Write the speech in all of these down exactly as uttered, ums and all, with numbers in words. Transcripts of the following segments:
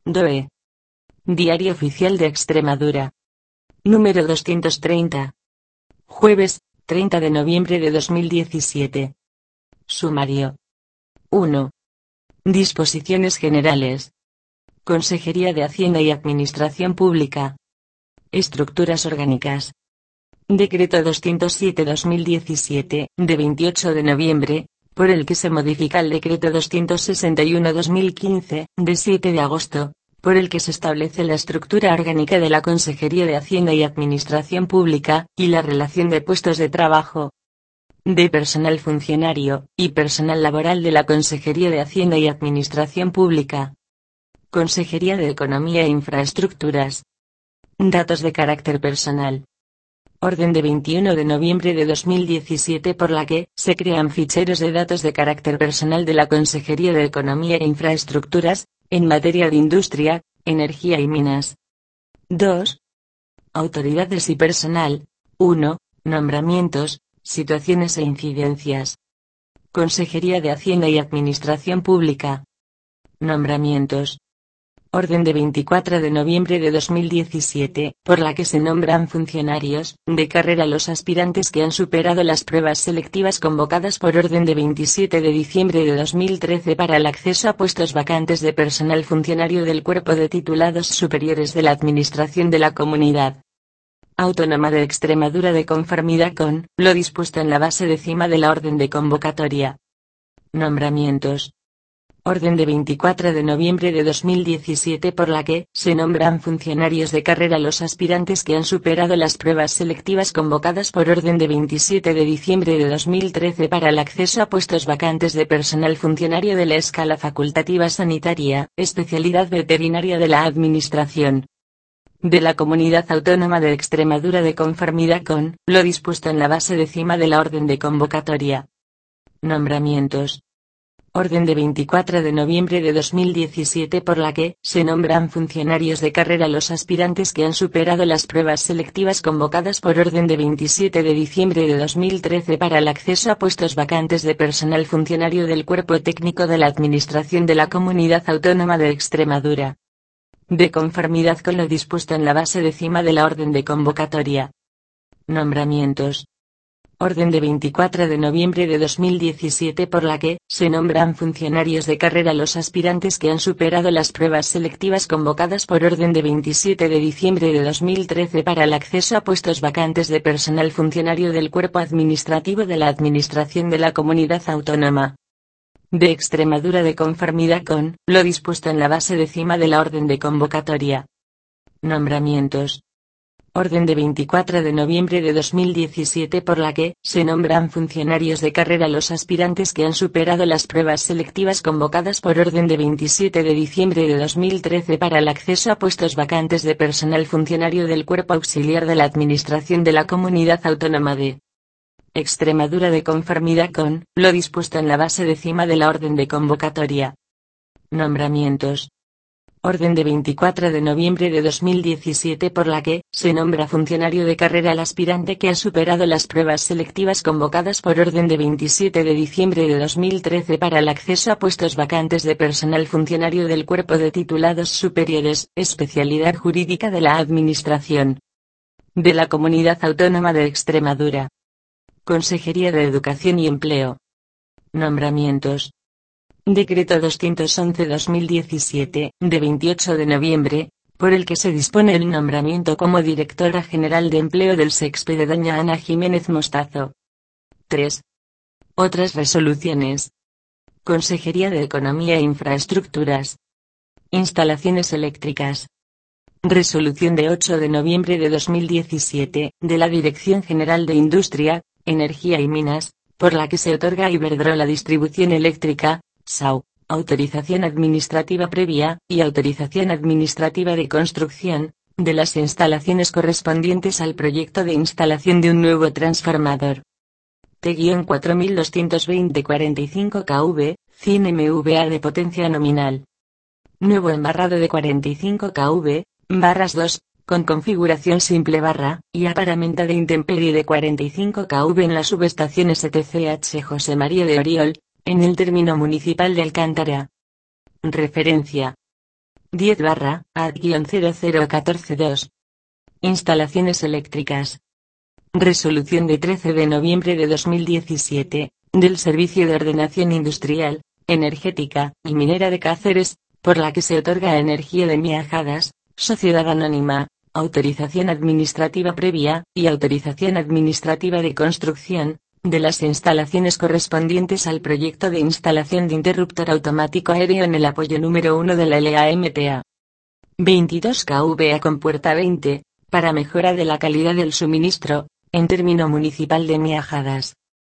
D O E. Diario Oficial de Extremadura. Número doscientos treinta. Jueves, treinta de noviembre de dos mil diecisiete. Sumario. uno. Disposiciones generales. Consejería de Hacienda y Administración Pública. Estructuras orgánicas. Decreto doscientos siete barra dos mil diecisiete, de veintiocho de noviembre, por el que se modifica el Decreto doscientos sesenta y uno barra dos mil quince, de siete de agosto, por el que se establece la estructura orgánica de la Consejería de Hacienda y Administración Pública, y la relación de puestos de trabajo, de personal funcionario, y personal laboral de la Consejería de Hacienda y Administración Pública. Consejería de Economía e Infraestructuras. Datos de carácter personal. Orden de veintiuno de noviembre de dos mil diecisiete por la que se crean ficheros de datos de carácter personal de la Consejería de Economía e Infraestructuras, en materia de industria, energía y minas. dos. Autoridades y personal. uno. Nombramientos, situaciones e incidencias. Consejería de Hacienda y Administración Pública. Nombramientos. Orden de veinticuatro de noviembre de dos mil diecisiete, por la que se nombran funcionarios de carrera los aspirantes que han superado las pruebas selectivas convocadas por orden de veintisiete de diciembre de dos mil trece para el acceso a puestos vacantes de personal funcionario del Cuerpo de Titulados Superiores de la Administración de la Comunidad Autónoma de Extremadura de conformidad con lo dispuesto en la base décima de la orden de convocatoria. Nombramientos. Orden de veinticuatro de noviembre de dos mil diecisiete por la que se nombran funcionarios de carrera los aspirantes que han superado las pruebas selectivas convocadas por orden de veintisiete de diciembre de dos mil trece para el acceso a puestos vacantes de personal funcionario de la escala facultativa sanitaria, especialidad veterinaria de la Administración de la Comunidad Autónoma de Extremadura de conformidad con lo dispuesto en la base décima de la orden de convocatoria. Nombramientos. Orden de veinticuatro de noviembre de dos mil diecisiete por la que se nombran funcionarios de carrera los aspirantes que han superado las pruebas selectivas convocadas por orden de veintisiete de diciembre de dos mil trece para el acceso a puestos vacantes de personal funcionario del Cuerpo Técnico de la Administración de la Comunidad Autónoma de Extremadura. De conformidad con lo dispuesto en la base décima de la orden de convocatoria. Nombramientos. Orden de veinticuatro de noviembre de dos mil diecisiete por la que se nombran funcionarios de carrera los aspirantes que han superado las pruebas selectivas convocadas por orden de veintisiete de diciembre de dos mil trece para el acceso a puestos vacantes de personal funcionario del Cuerpo Administrativo de la Administración de la Comunidad Autónoma de Extremadura de conformidad con lo dispuesto en la base décima de la orden de convocatoria. Nombramientos. Orden de veinticuatro de noviembre de dos mil diecisiete por la que se nombran funcionarios de carrera los aspirantes que han superado las pruebas selectivas convocadas por orden de veintisiete de diciembre de dos mil trece para el acceso a puestos vacantes de personal funcionario del Cuerpo Auxiliar de la Administración de la Comunidad Autónoma de Extremadura de conformidad con lo dispuesto en la base décima de la orden de convocatoria. Nombramientos. Orden de veinticuatro de noviembre de dos mil diecisiete por la que se nombra funcionario de carrera al aspirante que ha superado las pruebas selectivas convocadas por orden de veintisiete de diciembre de dos mil trece para el acceso a puestos vacantes de personal funcionario del Cuerpo de Titulados Superiores, especialidad jurídica de la Administración de la Comunidad Autónoma de Extremadura. Consejería de Educación y Empleo. Nombramientos. Decreto doscientos once barra dos mil diecisiete, de veintiocho de noviembre, por el que se dispone el nombramiento como Directora General de Empleo del SEXPE de doña Ana Jiménez Mostazo. tres. Otras resoluciones. Consejería de Economía e Infraestructuras. Instalaciones eléctricas. Resolución de ocho de noviembre de dos mil diecisiete, de la Dirección General de Industria, Energía y Minas, por la que se otorga a Iberdrola Distribución Eléctrica, S A U, autorización administrativa previa, y autorización administrativa de construcción, de las instalaciones correspondientes al proyecto de instalación de un nuevo transformador. T cuatro mil doscientos veinte cuarenta y cinco kV, cien megavatios de potencia nominal. Nuevo embarrado de cuarenta y cinco kV, barras dos, con configuración simple barra, y aparamenta de intemperie de cuarenta y cinco kV en la subestación S T C H José María de Oriol, en el término municipal de Alcántara. Referencia. diez barra A D cero cero uno cuatro dos. Instalaciones eléctricas. Resolución de trece de noviembre de dos mil diecisiete, del Servicio de Ordenación Industrial, Energética y Minera de Cáceres, por la que se otorga Energía de Miajadas, Sociedad Anónima, autorización administrativa previa, y autorización administrativa de construcción, de las instalaciones correspondientes al proyecto de instalación de interruptor automático aéreo en el apoyo número uno de la L A M T A veintidós K V A con puerta veinte, para mejora de la calidad del suministro, en término municipal de Miajadas.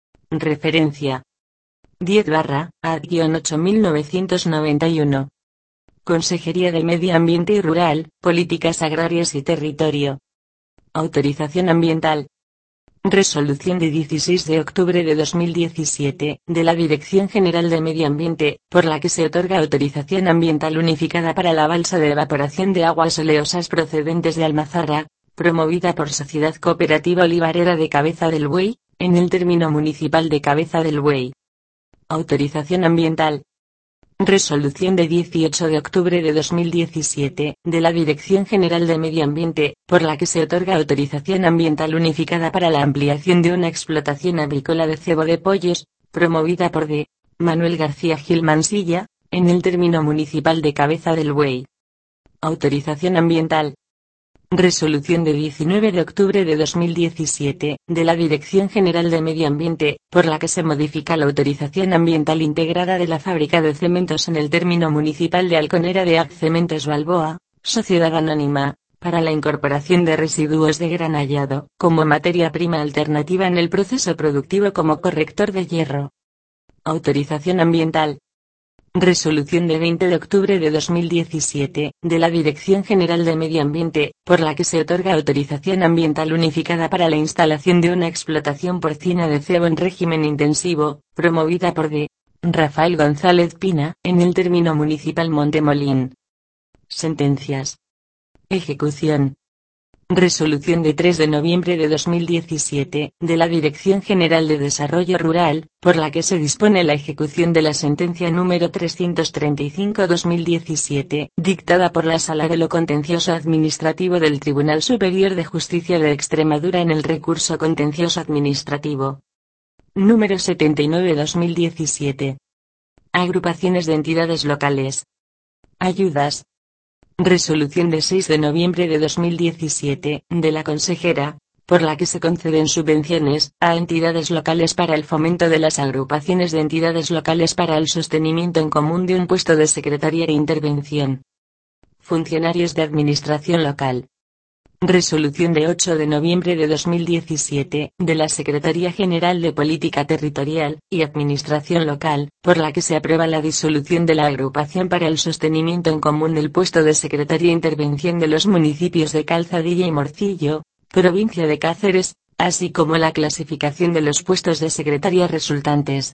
Referencia. diez barra A D ocho mil novecientos noventa y uno. Consejería de Medio Ambiente y Rural, Políticas Agrarias y Territorio. Autorización ambiental. Resolución de dieciséis de octubre de dos mil diecisiete, de la Dirección General de Medio Ambiente, por la que se otorga autorización ambiental unificada para la balsa de evaporación de aguas oleosas procedentes de Almazara, promovida por Sociedad Cooperativa Olivarera de Cabeza del Buey, en el término municipal de Cabeza del Buey. Autorización ambiental. Resolución de dieciocho de octubre de dos mil diecisiete, de la Dirección General de Medio Ambiente, por la que se otorga autorización ambiental unificada para la ampliación de una explotación avícola de cebo de pollos, promovida por D. Manuel García Gil Mansilla, en el término municipal de Cabeza del Buey. Autorización ambiental. Resolución de diecinueve de octubre de dos mil diecisiete, de la Dirección General de Medio Ambiente, por la que se modifica la autorización ambiental integrada de la fábrica de cementos en el término municipal de Alconera de A C Cementos Balboa, Sociedad Anónima, para la incorporación de residuos de gran hallado, como materia prima alternativa en el proceso productivo como corrector de hierro. Autorización ambiental. Resolución de veinte de octubre de dos mil diecisiete, de la Dirección General de Medio Ambiente, por la que se otorga autorización ambiental unificada para la instalación de una explotación porcina de cebo en régimen intensivo, promovida por D. Rafael González Pina, en el término municipal Montemolín. Sentencias. Ejecución. Resolución de tres de noviembre de dos mil diecisiete, de la Dirección General de Desarrollo Rural, por la que se dispone la ejecución de la sentencia número trescientos treinta y cinco barra dos mil diecisiete, dictada por la Sala de lo Contencioso Administrativo del Tribunal Superior de Justicia de Extremadura en el recurso contencioso administrativo. Número setenta y nueve barra dos mil diecisiete. Agrupaciones de entidades locales. Ayudas. Resolución de seis de noviembre de dos mil diecisiete, de la consejera, por la que se conceden subvenciones a entidades locales para el fomento de las agrupaciones de entidades locales para el sostenimiento en común de un puesto de secretaría de intervención. Funcionarios de administración local. Resolución de ocho de noviembre de dos mil diecisiete, de la Secretaría General de Política Territorial y Administración Local, por la que se aprueba la disolución de la agrupación para el sostenimiento en común del puesto de Secretaría de Intervención de los municipios de Calzadilla y Morcillo, provincia de Cáceres, así como la clasificación de los puestos de secretaría resultantes.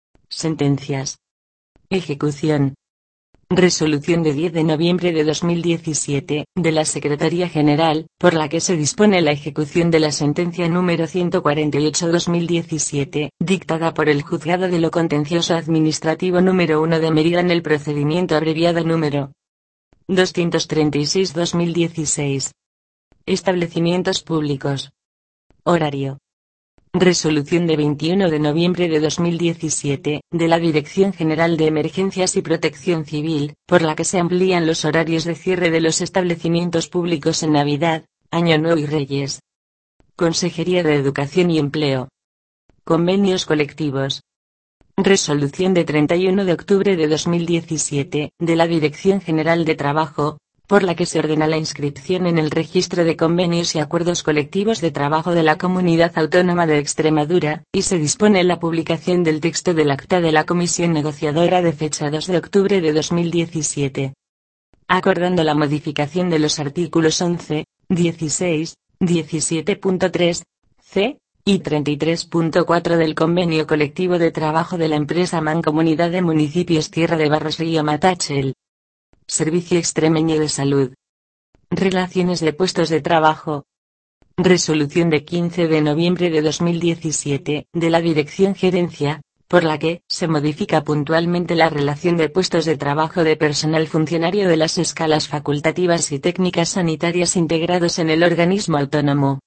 Sentencias. Ejecución. Resolución de diez de noviembre de dos mil diecisiete, de la Secretaría General, por la que se dispone la ejecución de la sentencia número ciento cuarenta y ocho barra dos mil diecisiete, dictada por el Juzgado de lo Contencioso Administrativo número uno de Mérida en el procedimiento abreviado número doscientos treinta y seis barra dos mil dieciséis. Establecimientos públicos. Horario. Resolución de veintiuno de noviembre de dos mil diecisiete, de la Dirección General de Emergencias y Protección Civil, por la que se amplían los horarios de cierre de los establecimientos públicos en Navidad, Año Nuevo y Reyes. Consejería de Educación y Empleo. Convenios colectivos. Resolución de treinta y uno de octubre de dos mil diecisiete, de la Dirección General de Trabajo, por la que se ordena la inscripción en el Registro de Convenios y Acuerdos Colectivos de Trabajo de la Comunidad Autónoma de Extremadura, y se dispone la publicación del texto del acta de la Comisión Negociadora de fecha dos de octubre de dos mil diecisiete. Acordando la modificación de los artículos once, dieciséis, diecisiete punto tres, c, y treinta y tres punto cuatro del Convenio Colectivo de Trabajo de la Empresa Mancomunidad de Municipios Tierra de Barros Río Matachel. Servicio Extremeño de Salud. Relaciones de puestos de trabajo. Resolución de quince de noviembre de dos mil diecisiete, de la Dirección Gerencia, por la que se modifica puntualmente la relación de puestos de trabajo de personal funcionario de las escalas facultativas y técnicas sanitarias integrados en el organismo autónomo.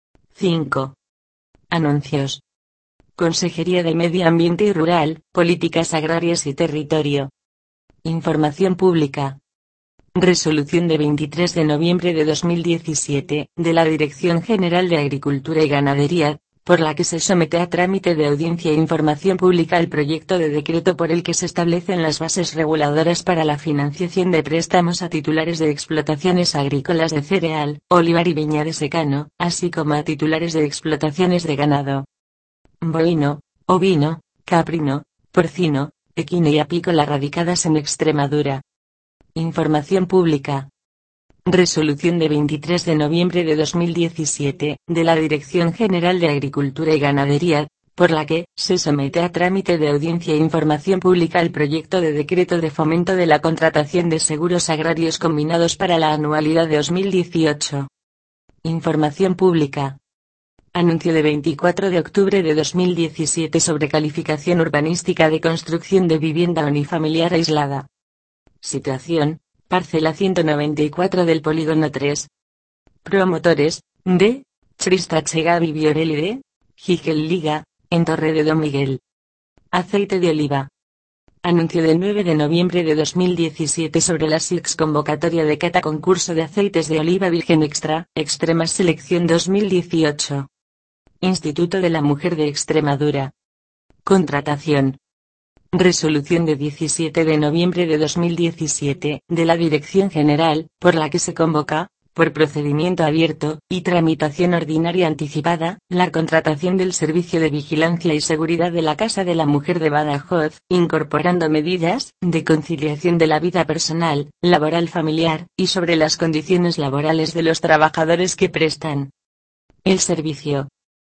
cinco. Anuncios. Consejería de Medio Ambiente y Rural, Políticas Agrarias y Territorio. Información pública. Resolución de veintitrés de noviembre de dos mil diecisiete, de la Dirección General de Agricultura y Ganadería, por la que se somete a trámite de audiencia e información pública el proyecto de decreto por el que se establecen las bases reguladoras para la financiación de préstamos a titulares de explotaciones agrícolas de cereal, olivar y viña de secano, así como a titulares de explotaciones de ganado bovino, ovino, caprino, porcino, equino y apícola radicadas en Extremadura. Información pública. Resolución de veintitrés de noviembre de dos mil diecisiete, de la Dirección General de Agricultura y Ganadería, por la que se somete a trámite de audiencia e información pública el proyecto de decreto de fomento de la contratación de seguros agrarios combinados para la anualidad de dos mil dieciocho. Información pública. Anuncio de veinticuatro de octubre de dos mil diecisiete sobre calificación urbanística de construcción de vivienda unifamiliar aislada. Situación: parcela ciento noventa y cuatro del polígono tres. Promotores: D. Christachegavi Biorelli D. Gigel Liga, en Torre de Don Miguel. Aceite de oliva. Anuncio del nueve de noviembre de dos mil diecisiete sobre la S I X convocatoria de cata concurso de aceites de oliva virgen extra, Extrema Selección dos mil dieciocho. Instituto de la Mujer de Extremadura. Contratación. Resolución de diecisiete de noviembre de dos mil diecisiete, de la Dirección General, por la que se convoca, por procedimiento abierto, y tramitación ordinaria anticipada, la contratación del Servicio de Vigilancia y Seguridad de la Casa de la Mujer de Badajoz, incorporando medidas de conciliación de la vida personal, laboral familiar, y sobre las condiciones laborales de los trabajadores que prestan el servicio.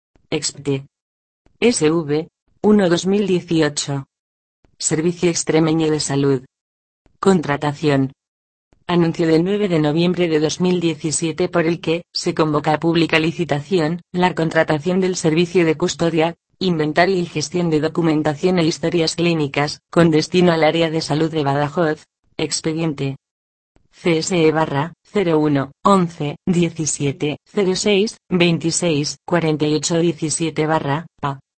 Expte. S V uno barra dos mil dieciocho. Servicio Extremeño de Salud. Contratación. Anuncio del nueve de noviembre de dos mil diecisiete por el que se convoca a pública licitación la contratación del servicio de custodia, inventario y gestión de documentación e historias clínicas, con destino al área de salud de Badajoz. Expediente C S E barra cero uno once diecisiete cero seis veintiséis cuarenta y ocho diecisiete barra A.